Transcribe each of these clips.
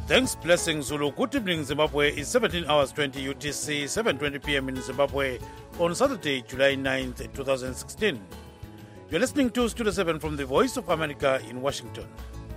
Thanks, Blessing Zulu. Good evening, Zimbabwe. It's 17 hours 20 UTC, 7:20 p.m. in Zimbabwe on Saturday, July 9th, 2016. You're listening to Studio 7 from the Voice of America in Washington.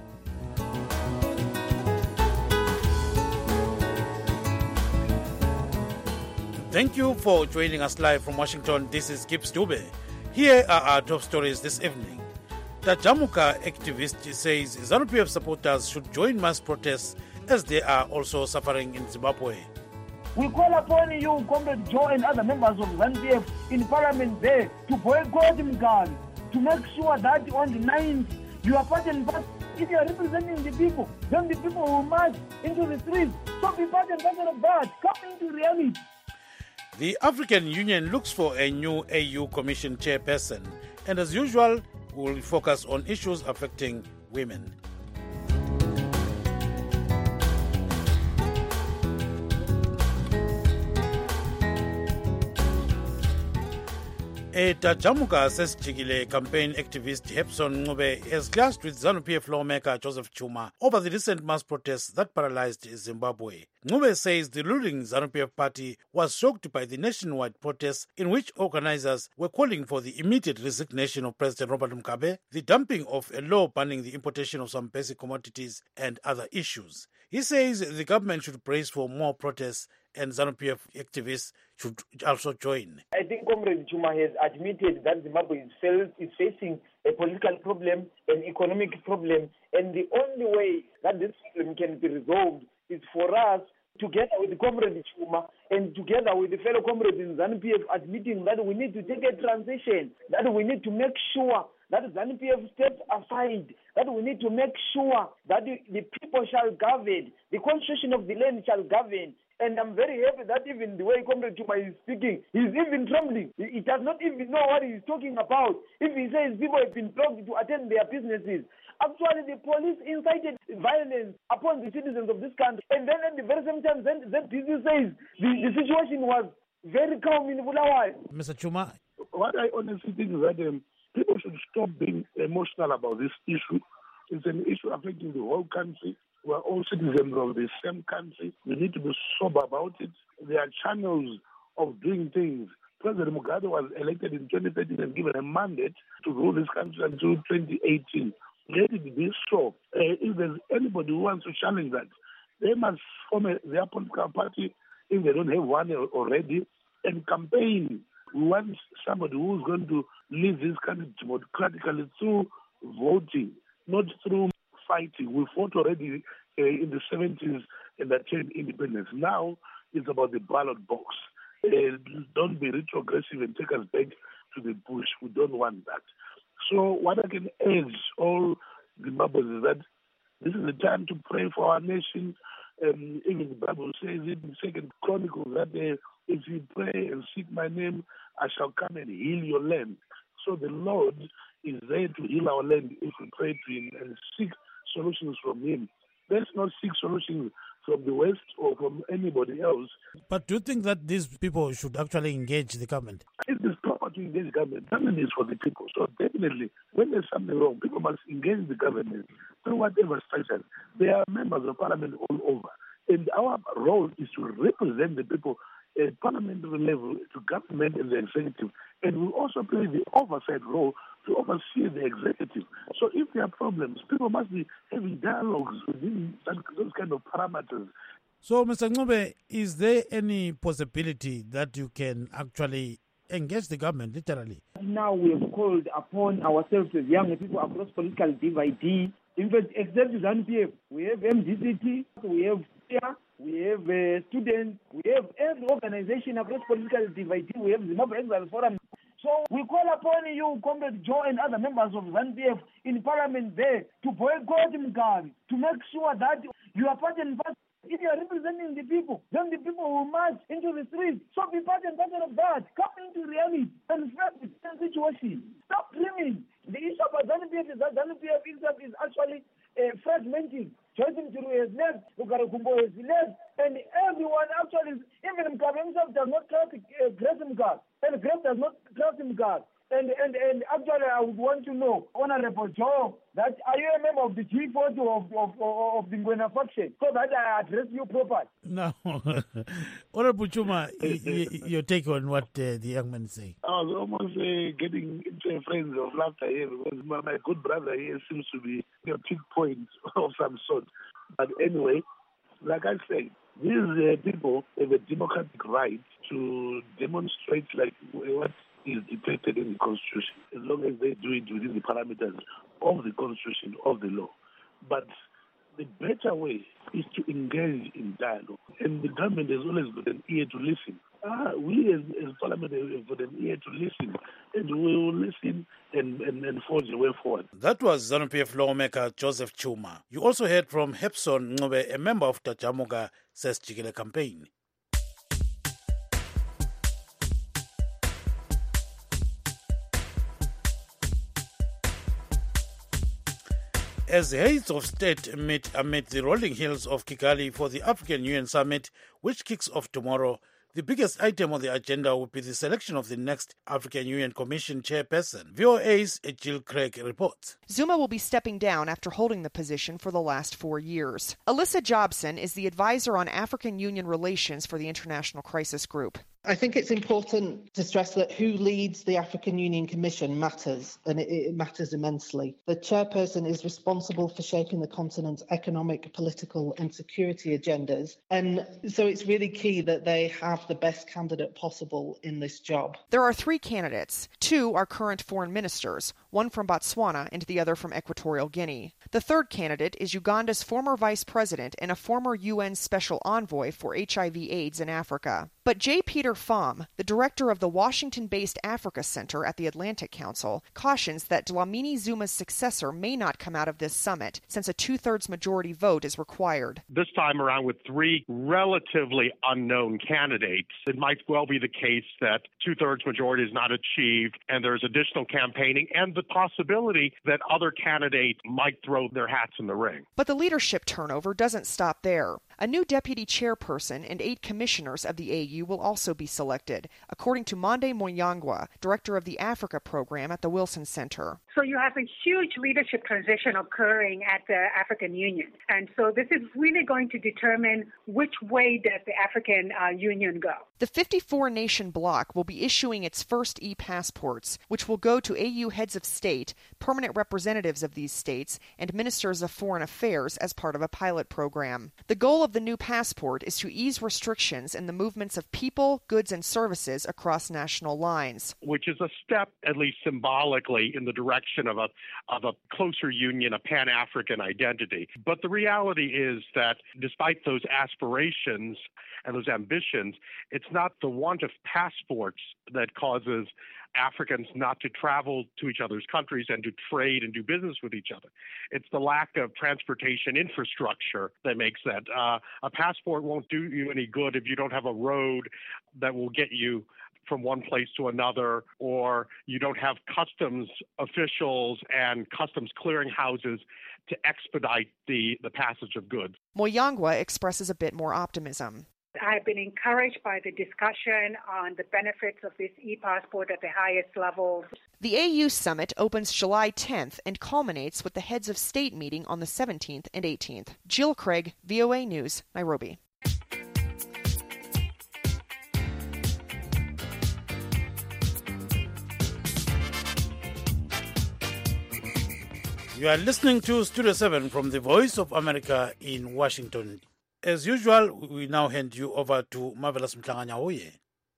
Thank you for joining us live from Washington. This is Gibbs Dube. Here are our top stories this evening. The Jamuka activist says ZANU-PF supporters should join mass protests as they are also suffering in Zimbabwe. We call upon you, Comrade Joe and other members of ZANU-PF in parliament there to boycott Mgani, to make sure that on the 9th you are part and part. If you are representing the people, then the people will march into the streets. So be part and parcel of that. Come into reality. The African Union looks for a new AU Commission chairperson, and as usual, we will focus on issues affecting women. A Tajamuka Sesjigile campaign activist Hepson Ngube has clashed with ZANU-PF lawmaker Joseph Chuma over the recent mass protests that paralyzed Zimbabwe. Ngube says the ruling ZANU-PF party was shocked by the nationwide protests in which organizers were calling for the immediate resignation of President Robert Mugabe, the dumping of a law banning the importation of some basic commodities and other issues. He says the government should brace for more protests and ZANU-PF activists should also join. I think Comrade Chuma has admitted that Zimbabwe is facing a political problem, an economic problem, and the only way that this problem can be resolved is for us, together with Comrade Chuma and together with the fellow comrades in ZANU-PF, admitting that we need to take a transition, that we need to make sure that ZANU-PF steps aside, that we need to make sure that the people shall govern, the constitution of the land shall govern. And I'm very happy that even the way Comrade Chuma is speaking, he's even trembling. He does not even know what he's talking about. If he says people have been blocked to attend their businesses, actually the police incited violence upon the citizens of this country. And then at the very same time, ZPC says the situation was very calm in Bulawayo. Mr. Chuma? What I honestly think is that people should stop being emotional about this issue. It's an issue affecting the whole country. We are all citizens of the same country. We need to be sober about it. There are channels of doing things. President Mugabe was elected in 2013 and given a mandate to rule this country until 2018. Let it be so. If there's anybody who wants to challenge that, they must form their political party if they don't have one already and campaign. We want somebody who's going to lead this country democratically through voting, not through fighting. We fought already in the 70s and attained independence. Now it's about the ballot box. Don't be retrogressive and take us back to the bush. We don't want that. So what I can urge all Zimbabweans is that this is the time to pray for our nation. Even the Bible says it in 2 Chronicles that if you pray and seek my name, I shall come and heal your land. So the Lord is there to heal our land if we pray to him and seek solutions from him. Let's not seek solutions from the West or from anybody else. But do you think that these people should actually engage the government? It is proper to engage the government. Government is for the people. So definitely, when there's something wrong, people must engage the government through whatever structure. There are members of parliament all over. And our role is to represent the people at parliamentary level, to government and the executive. And we also play the oversight role to oversee the executive. So if there are problems, people must be having dialogues within those kind of parameters. So, Mr. Ngube, is there any possibility that you can actually engage the government, literally? Now we have called upon ourselves as young people across political divide. In fact, except ZANU-PF, we have MDCT, we have FIA, we have students, we have every organization across political divide. We have Zimbabwe Exile Forum. So we call upon you, Comrade Joe and other members of ZANU-PF in parliament there to boycott Mgani, to make sure that you are part and part. If you are representing the people, then the people will march into the streets. So be part and parcel of that. Come into reality and face the situation. Stop dreaming. The issue about ZANU-PF is that ZANU-PF is actually fragmenting. Joyce Mjuru has left, Lugaro Kumbo has left, and everyone actually, even Mugabe himself does not trust Grace Mugabe, and Grace does not trust Mugabe. And actually, I would want to know, Honorable Joe, that are you a member of the G40 of the Ngwena faction, so that I address you properly? No. Honorable Chuma, your take on what the young man say? I was almost getting into a frenzy of laughter here because my good brother here seems to be a peak point of some sort. But anyway, like I said, these people have a democratic right to demonstrate like what is depicted in the Constitution, as long as they do it within the parameters of the Constitution, of the law. But the better way is to engage in dialogue. And the government has always got an ear to listen. We as Parliament have got an ear to listen, and we will listen and forge a way forward. That was ZANU-PF lawmaker Joseph Chuma. You also heard from Hepson Ncube, a member of Tajamuka Says Jikele campaign. As heads of state meet amid the rolling hills of Kigali for the African Union Summit, which kicks off tomorrow, the biggest item on the agenda will be the selection of the next African Union Commission chairperson. VOA's Jill Craig reports. Zuma will be stepping down after holding the position for the last 4 years. Alyssa Jobson is the advisor on African Union relations for the International Crisis Group. I think it's important to stress that who leads the African Union Commission matters, and it matters immensely. The chairperson is responsible for shaping the continent's economic, political and security agendas, and so it's really key that they have the best candidate possible in this job. There are 3 candidates. 2 are current foreign ministers, one from Botswana and the other from Equatorial Guinea. The third candidate is Uganda's former vice president and a former UN special envoy for HIV/AIDS in Africa. But J. Peter Pham, the director of the Washington-based Africa Center at the Atlantic Council, cautions that Dlamini Zuma's successor may not come out of this summit, since a 2/3 majority vote is required. This time around with 3 relatively unknown candidates, it might well be the case that 2/3 majority is not achieved, and there's additional campaigning and the possibility that other candidates might throw their hats in the ring. But the leadership turnover doesn't stop there. A new deputy chairperson and 8 commissioners of the AU will also be selected, according to Monde Moyangwa, director of the Africa program at the Wilson Center. So you have a huge leadership transition occurring at the African Union. And so this is really going to determine which way does the African Union go. The 54-nation bloc will be issuing its first e-passports, which will go to AU heads of state, permanent representatives of these states, and ministers of foreign affairs as part of a pilot program. The goal of the new passport is to ease restrictions in the movements of people, goods, and services across national lines. Which is a step, at least symbolically, in the direction of a closer union, a Pan-African identity. But the reality is that despite those aspirations and those ambitions, it's not the want of passports that causes Africans not to travel to each other's countries and to trade and do business with each other. It's the lack of transportation infrastructure that makes that. A passport won't do you any good if you don't have a road that will get you from one place to another, or you don't have customs officials and customs clearinghouses to expedite the passage of goods. Moyangwa expresses a bit more optimism. I've been encouraged by the discussion on the benefits of this e-passport at the highest levels. The AU summit opens July 10th and culminates with the heads of state meeting on the 17th and 18th. Jill Craig, VOA News, Nairobi. You are listening to Studio 7 from the Voice of America in Washington. As usual, we now hand you over to Marvelous Mtlanganyahuye.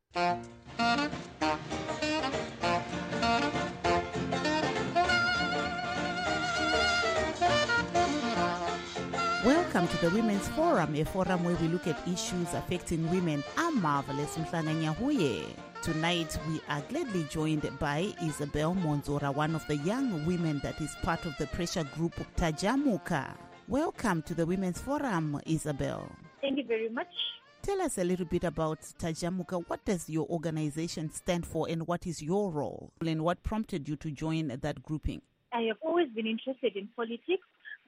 Welcome to the Women's Forum, a forum where we look at issues affecting women. I'm Marvelous Mtlanganyahuye. Tonight, we are gladly joined by Isabel Monzora, one of the young women that is part of the pressure group Tajamuka. Welcome to the Women's Forum, Isabel. Thank you very much. Tell us a little bit about Tajamuka. What does your organization stand for and what is your role? And what prompted you to join that grouping? I have always been interested in politics, but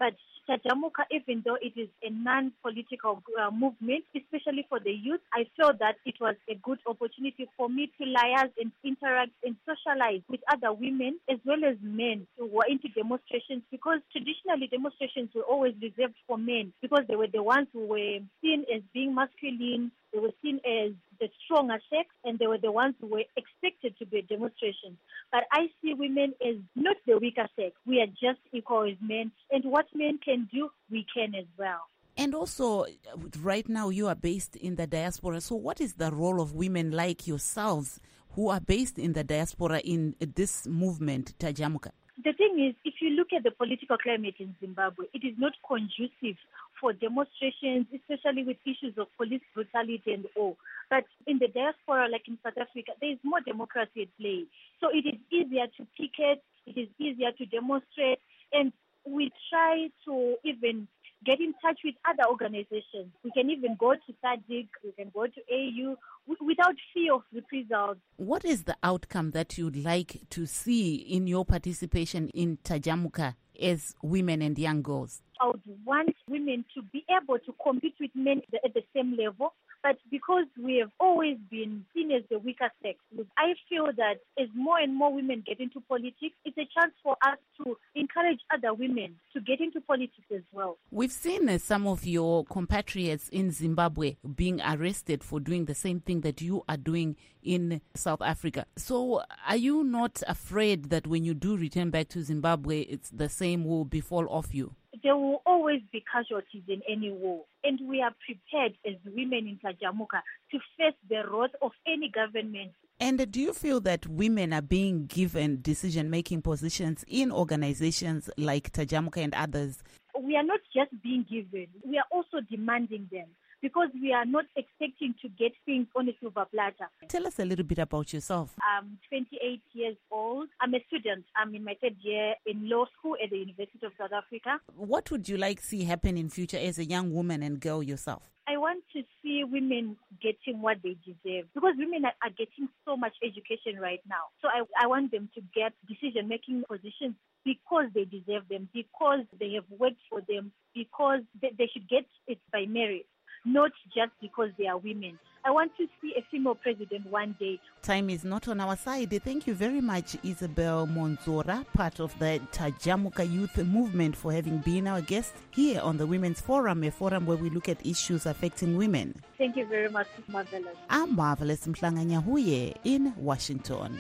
Tajamuka, even though it is a non-political movement, especially for the youth, I felt that it was a good opportunity for me to liaise and interact and socialize with other women as well as men who were into demonstrations, because traditionally demonstrations were always reserved for men because they were the ones who were seen as being masculine, they were seen as the stronger sex, and they were the ones who were expected to be at demonstrations. But I see women as not the weaker sex. We are just equal as men, and what men can do, we can as well. And also, right now you are based in the diaspora. So what is the role of women like yourselves who are based in the diaspora in this movement, Tajamuka? The thing is, if you look at the political climate in Zimbabwe, it is not conducive for demonstrations, especially with issues of police brutality and all. But in the diaspora, like in South Africa, there is more democracy at play. So it is easier to picket, it is easier to demonstrate, and we try to even get in touch with other organizations. We can even go to SADC, we can go to AU without fear of reprisals. What is the outcome that you'd like to see in your participation in Tajamuka as women and young girls? I would want women to be able to compete with men at the same level. But because we have always been seen as the weaker sex, I feel that as more and more women get into politics, it's a chance for us to encourage other women to get into politics as well. We've seen some of your compatriots in Zimbabwe being arrested for doing the same thing that you are doing in South Africa. So are you not afraid that when you do return back to Zimbabwe, it's the same will befall off you? There will always be casualties in any war, and we are prepared as women in Tajamuka to face the wrath of any government. And do you feel that women are being given decision-making positions in organizations like Tajamuka and others? We are not just being given, we are also demanding them, because we are not expecting to get things on a silver platter. Tell us a little bit about yourself. I'm 28 years old. I'm a student. I'm in my third year in law school at the University of South Africa. What would you like to see happen in future as a young woman and girl yourself? I want to see women getting what they deserve, because women are getting so much education right now. So I want them to get decision-making positions because they deserve them, because they have worked for them, because they should get it by merit, not just because they are women. I want to see a female president one day. Time is not on our side. Thank you very much, Isabel Monzora, part of the Tajamuka Youth Movement, for having been our guest here on the Women's Forum, a forum where we look at issues affecting women. Thank you very much, Marvelous. I'm Marvelous Mhlanganyahuye in Washington.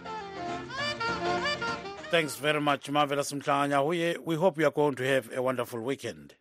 Thanks very much, Marvelous Mhlanganyahuye. We hope you are going to have a wonderful weekend.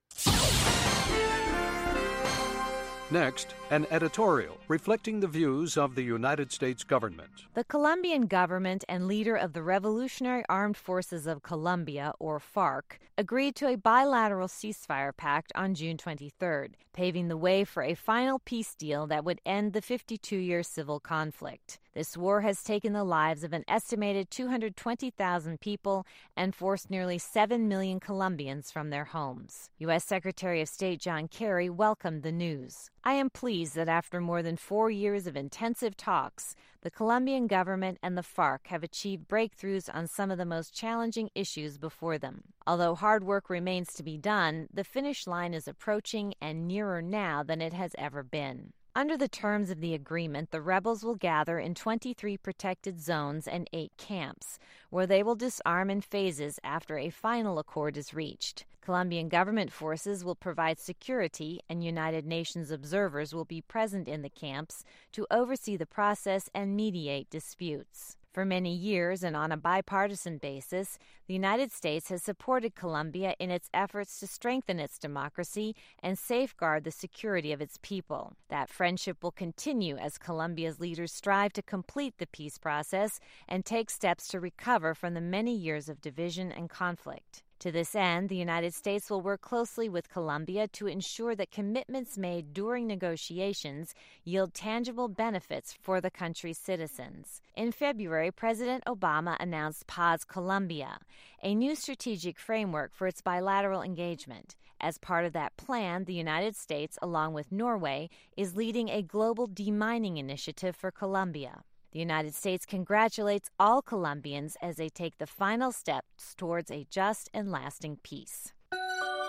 Next, an editorial reflecting the views of the United States government. The Colombian government and leader of the Revolutionary Armed Forces of Colombia, or FARC, agreed to a bilateral ceasefire pact on June 23rd, paving the way for a final peace deal that would end the 52-year civil conflict. This war has taken the lives of an estimated 220,000 people and forced nearly 7 million Colombians from their homes. U.S. Secretary of State John Kerry welcomed the news. I am pleased that after more than 4 years of intensive talks, the Colombian government and the FARC have achieved breakthroughs on some of the most challenging issues before them. Although hard work remains to be done, the finish line is approaching and nearer now than it has ever been. Under the terms of the agreement, the rebels will gather in 23 protected zones and 8 camps, where they will disarm in phases after a final accord is reached. Colombian government forces will provide security, and United Nations observers will be present in the camps to oversee the process and mediate disputes. For many years and on a bipartisan basis, the United States has supported Colombia in its efforts to strengthen its democracy and safeguard the security of its people. That friendship will continue as Colombia's leaders strive to complete the peace process and take steps to recover from the many years of division and conflict. To this end, the United States will work closely with Colombia to ensure that commitments made during negotiations yield tangible benefits for the country's citizens. In February, President Obama announced Paz Colombia, a new strategic framework for its bilateral engagement. As part of that plan, the United States, along with Norway, is leading a global demining initiative for Colombia. The United States congratulates all Colombians as they take the final steps towards a just and lasting peace.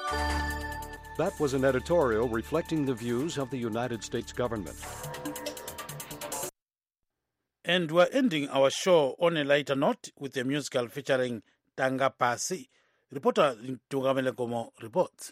That was an editorial reflecting the views of the United States government. And we're ending our show on a lighter note with a musical featuring Tanga Pasi. Reporter Tungamele Gomo reports.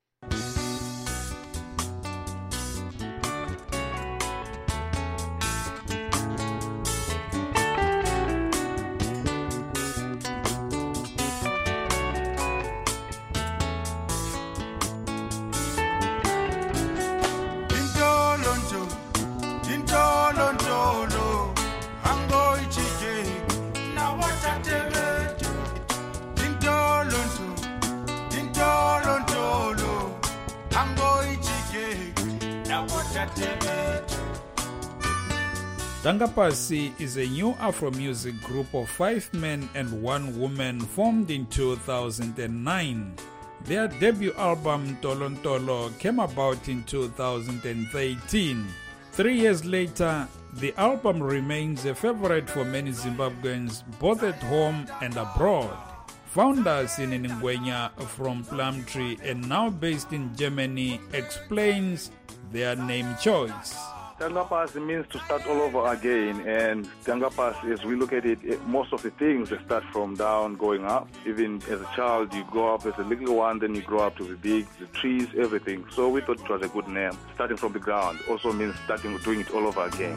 Tanga Pasi is a new Afro music group of 5 men and 1 woman formed in 2009. Their debut album Tolontolo came about in 2013. 3 years later, the album remains a favorite for many Zimbabweans both at home and abroad. Founders in Ngwenya from Plumtree and now based in Germany explains their name choice. Tanga Pasi means to start all over again, and Tanga Pasi, as we look at it, most of the things start from down going up. Even as a child, you grow up as a little one, then you grow up to be big, the trees, everything. So we thought it was a good name. Starting from the ground also means doing it all over again.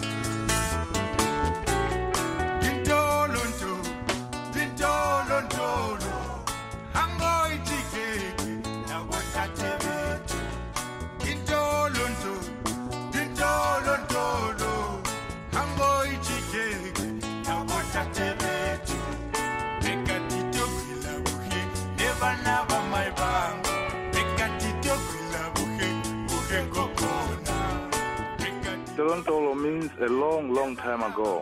Tolontolo means a long, long time ago.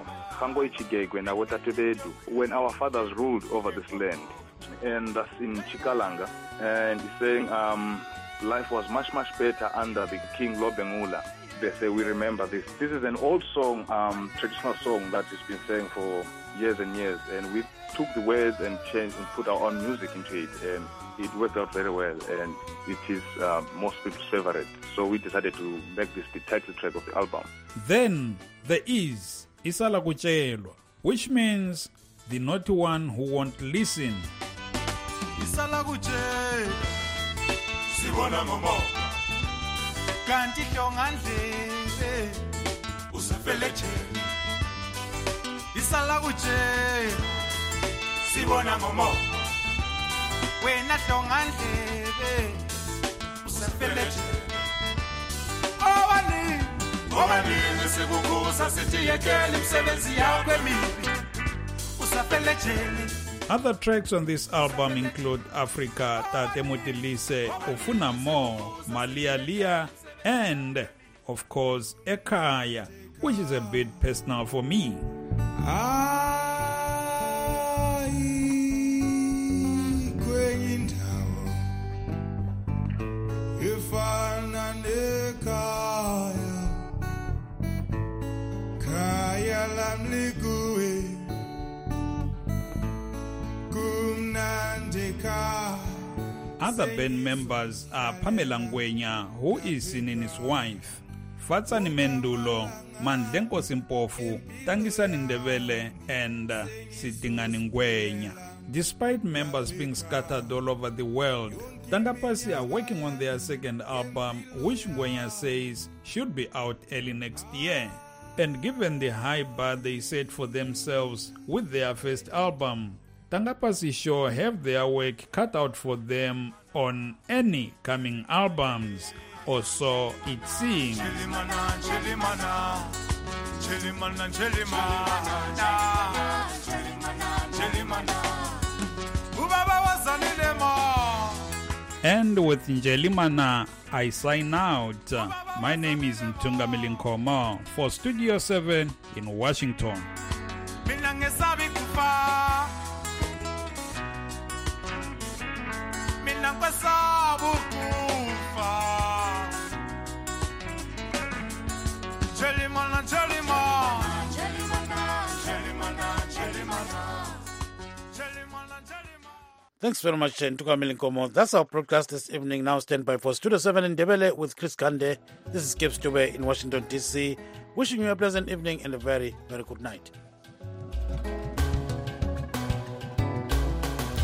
When our fathers ruled over this land. And that's in Chikalanga. And he's saying life was much, much better under the King Lobengula. They say we remember this. This is an old song, traditional song that has been sang for years and years. And we took the words and changed and put our own music into it. And it worked out very well, and it is most people's favorite. So we decided to make this the title track of the album. Then there is Isala Kuchelwa, which means the naughty one who won't listen. Isala Kuchelwa, sibona ngomo, kanti hlongandlele, usafeleche. Isala Kuchelwa, sibona ngomo. Wena hlongandlele usafeleche obani sikukuza sithi yekela imsebenzi yakho emibi usafelecheni. Other tracks on this album include Africa, Tate Mutilise, Ufuna Mo, Malia Lia, and of course Ekaya, which is a bit personal for me. Other band members are Pamela Ngwenya, who is Sinini's wife, Fatsani Mendulo, Mandlenko Simpofu, Tangisani Ndebele, and Sitingani Ngwenya. Despite members being scattered all over the world, Tanga Pasi are working on their second album, which Ngwenya says should be out early next year. And given the high bar they set for themselves with their first album, Tanga Pasi sure have their work cut out for them on any coming albums, or so it seems. And with Njelimana, I sign out. My name is Tungamele Gomo for Studio 7 in Washington. Thanks very much, Ntukameli Nkomo. That's our broadcast this evening. Now stand by for Studio 7 in Ndebele with Chris Kande. This is Gibbs Dube in Washington, D.C. Wishing you a pleasant evening and a very, very good night.